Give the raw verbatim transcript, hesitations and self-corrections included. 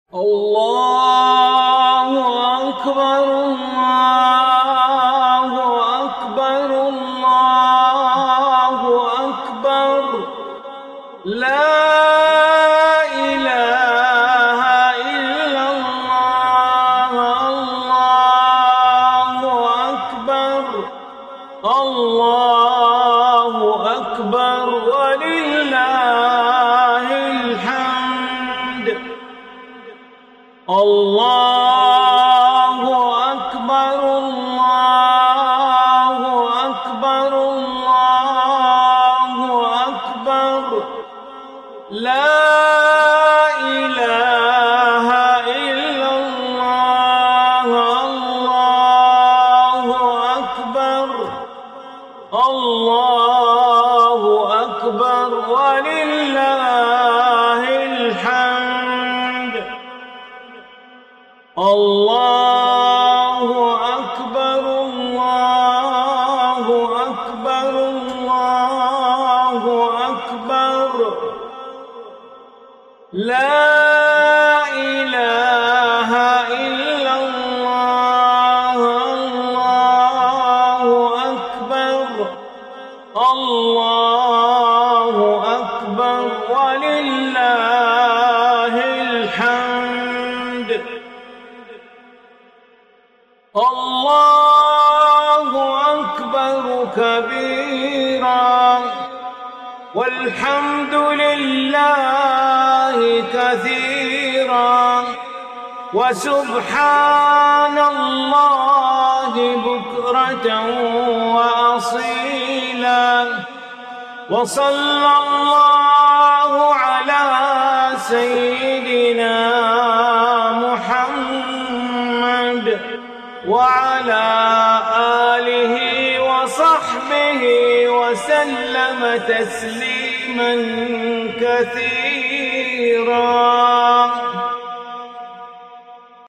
الله أكبر الله أكبر الله أكبر لا إله إلا الله الله أكبر الله أكبر ولله الحمد الله أكبر الله أكبر الله أكبر لا إله إلا الله الله أكبر الله أكبر ولله الحمد الله أكبر الله أكبر الله أكبر لا إله إلا الله الله أكبر الله أكبر ولله الحمد الله أكبر كبيرا والحمد لله كثيرا وسبحان الله بكرة وأصيلا وصلى الله على سيدنا محمد وعلى آله وصحبه وسلم تسليما كثيرا.